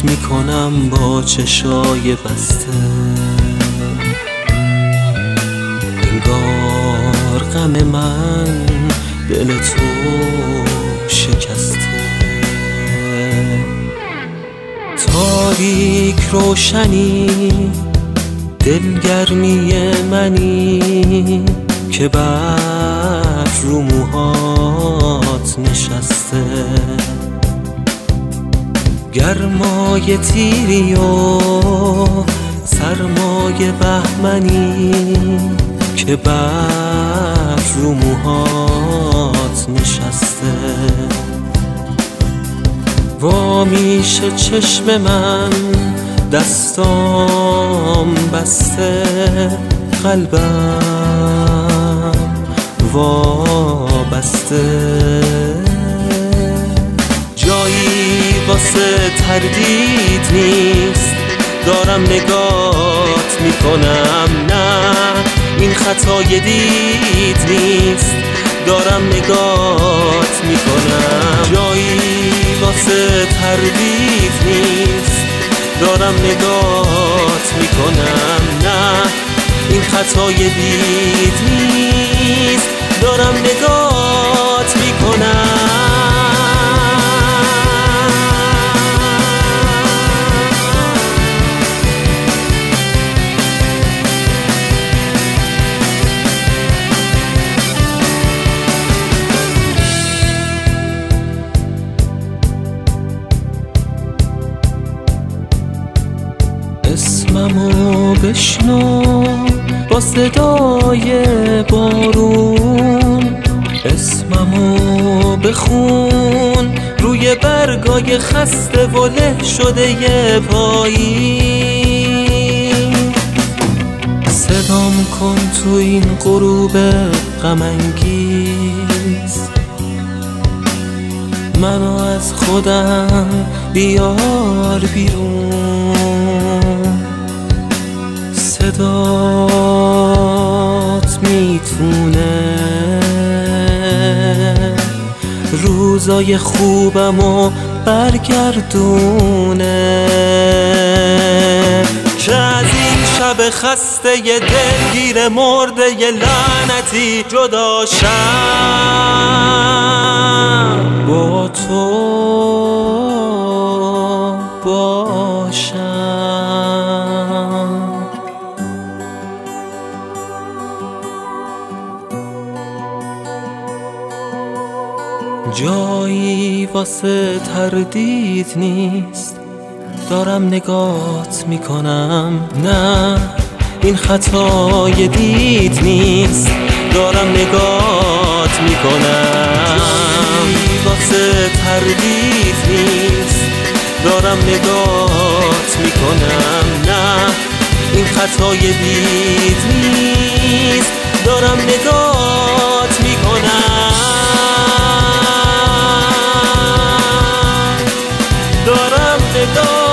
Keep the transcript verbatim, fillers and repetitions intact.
میکنم با چشای بسته، انگار غم من دل تو شکسته. تاریک روشنی دلگرمی منی که بر رو موهات نشسته، گرمای تیری و سرمای بهمنی که بر رو موهات نشسته. وا میشه چشم من دستام بسته، قلبم وابسته. جایی واسه تردید نیست، دارم نگات میکنم، نه این خطای دید نیست، دارم نگات میکنم. جایی واسه تردید نیست، دارم نگات میکنم، نه این خطای دید نیست، دارم نگات میکنم. اسممو بشنو با صدای بارون، اسممو بخون روی برگای خسته و له شده ی پایین. صدام کن تو این غروب غم انگیز، منو از خودم بیار بیرون. صدات میتونه روزای خوبمو برگردونه، که از این شب خسته ی دلگیر مرده ی لعنتی جدا شم، با تو باشم. جایی واسه تردید نیست، دارم نگات میکنم، نه این خطای دید نیست، دارم نگات میکنم. جایی واسه تردید نیست، دارم نگات میکنم، نه این خطای دید نیست، دارم نگات میکنم، دارم نگاه